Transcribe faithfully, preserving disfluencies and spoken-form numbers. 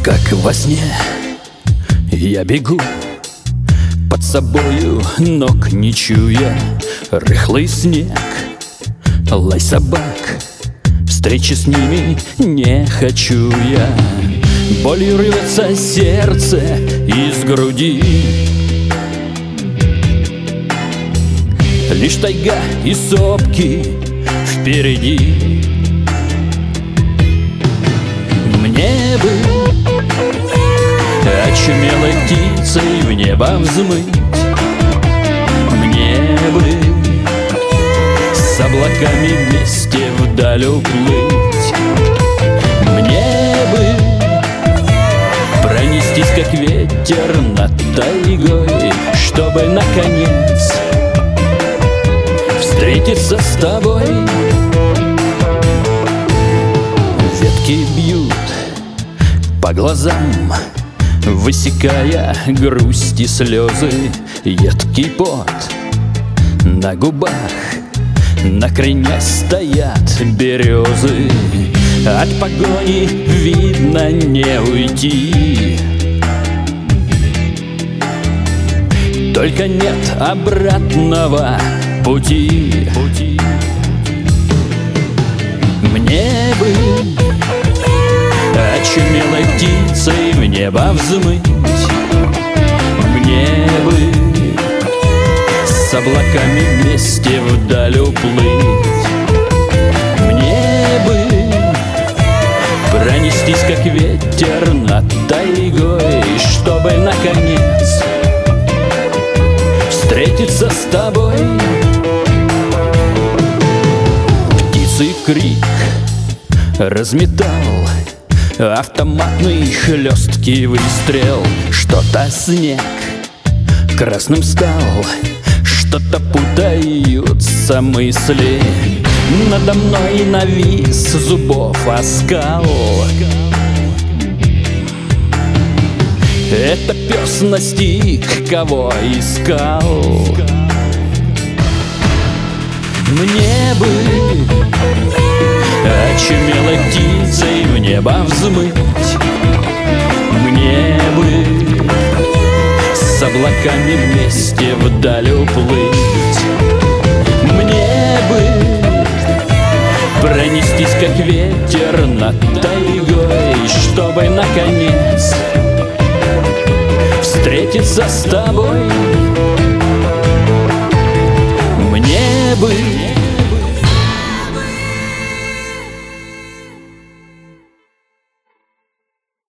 Как во сне я бегу, под собою ног не чуя, рыхлый снег, лай собак, встречи с ними не хочу я. Болью рвется сердце из груди, лишь тайга и сопки впереди. Мне бы очумелой птицей в небо взмыть, мне бы с облаками вместе вдаль уплыть, мне бы пронестись, как ветер над тайгой, чтобы наконец встретиться с тобой. Ветки бьют по глазам, высекая грусть и слезы, едкий пот на губах, накренясь стоят березы. От погони видно не уйти, только нет обратного пути. Мне бы очумелой птицей в небо взмыть, мне бы с облаками вместе вдаль уплыть, мне бы пронестись, как ветер над тайгой, чтобы наконец встретиться с тобой. Птицы крик разметал автоматный хлесткий выстрел. Что-то снег красным стал, что-то путаются мысли. Надо мной навис зубов оскал. Это пес настиг, кого искал. Мне бы очумелой птицей в небо взмыть, мне бы с облаками вместе вдаль уплыть, мне бы пронестись, как ветер над тайгой, чтобы наконец встретиться с тобой.